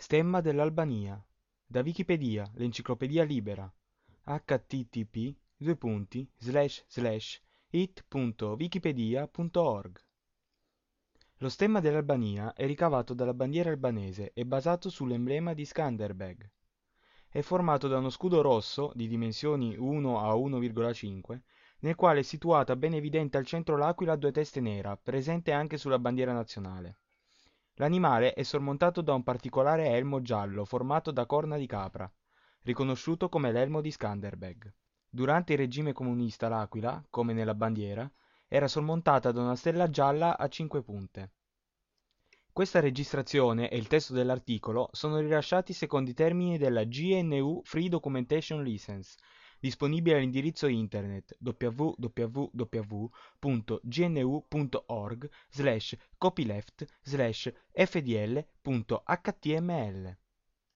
Stemma dell'Albania. Da Wikipedia, l'enciclopedia libera. http://it.wikipedia.org. Lo stemma dell'Albania è ricavato dalla bandiera albanese e basato sull'emblema di Skanderbeg. È formato da uno scudo rosso di dimensioni 1 a 1,5, nel quale è situata ben evidente al centro l'aquila a due teste nera, presente anche sulla bandiera nazionale. L'animale è sormontato da un particolare elmo giallo formato da corna di capra, riconosciuto come l'elmo di Skanderbeg. Durante il regime comunista l'aquila, come nella bandiera, era sormontata da una stella gialla a 5 punte. Questa registrazione e il testo dell'articolo sono rilasciati secondo i termini della GNU Free Documentation License, disponibile all'indirizzo internet www.gnu.org/copyleft/fdl.html.